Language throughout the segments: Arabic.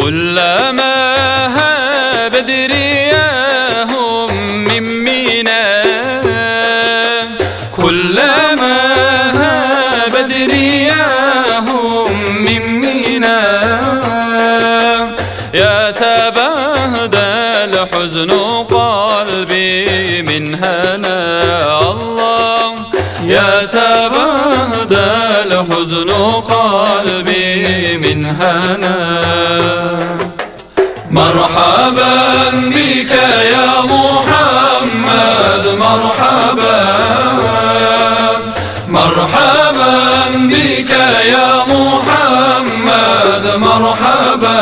كلما هاب رياهم من منى، كلما هاب رياهم من منى، يتبهدل حزن قلبي من هنا. الله يتبهدل حزن قلبي من هنا. مرحبا بك يا محمد، مرحبا مرحبا بك يا محمد، مرحبا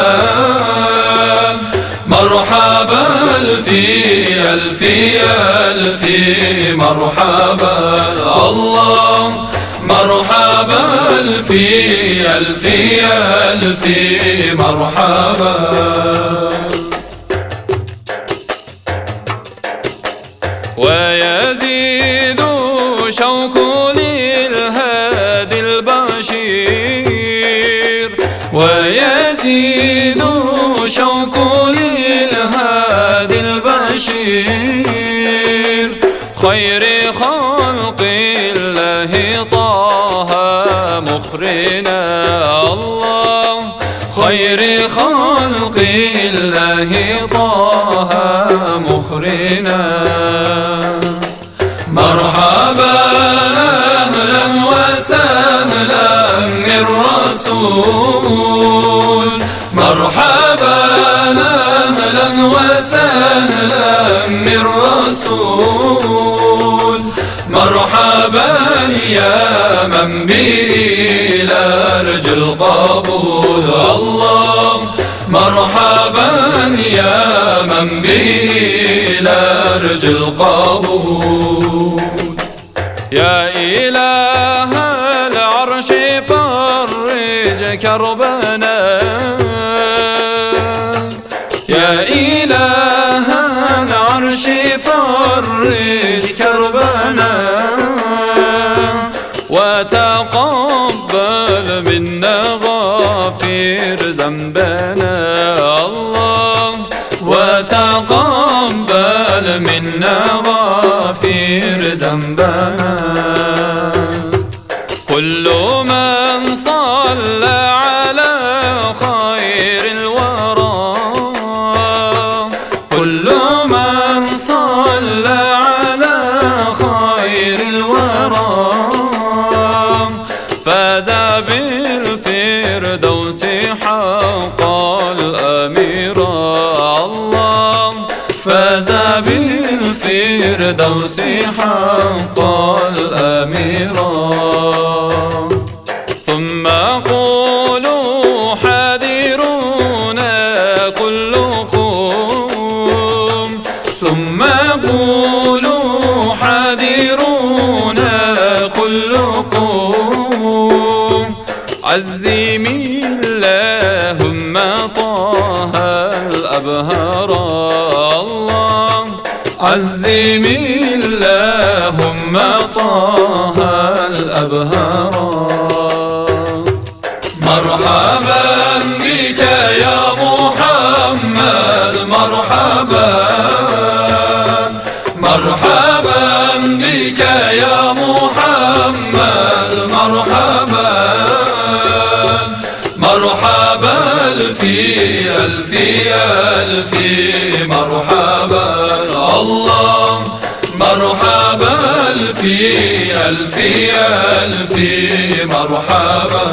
مرحبا ألفي ألفي ألفي مرحبا. الله مرحبا ألفي ألفي ألفي مرحبا. ويزيد شوق للهادي البشير، ويزيد شوق للهادي البشير، خير خلق الله طه مخرنا. الله خير خلق الله طه مخرنا. مرحبا أهلا وسهلا من رسول، مرحبا أهلا وسهلا من رسول، مرحبا يا من به لارج القبول. الله مرحبا يا من به لارج القبول. يا إله العرش فرج كربنا، يا إله العرش فرج كربنا، وتقبل منا غافر ذنبنا. الله وتقبل منا غافر ذنبنا. كل من صلى على خير الورى، كل من صلى على خير الورى، فاز بالفردوس حق الأميرة. الله فاز بالفردوس حق الأميرة. ثم قولوا حاذرونا كلكم، ثم قولوا حاذرونا كلكم، عزم اللهم طه الأبهار. الله عزم اللهم طه الأبهار. مرحبا بك يا محمد، مرحبا مرحبا بك يا محمد، مرحبا مرحبا ألفي ألفي ألفي مرحبا. الله مرحبا ألفي ألفي ألفي مرحبا.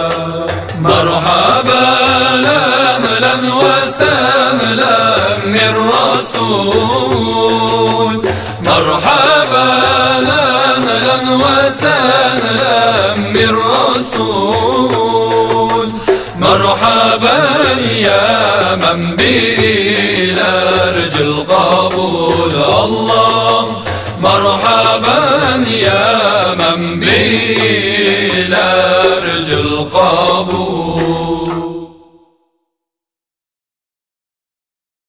مرحبا أهلا وسهلا من رسول، مرحبا أهلا وسهلا من رسول، مرحبا يا من به لارج القبول. الله مرحبا يا من به لارج القبول.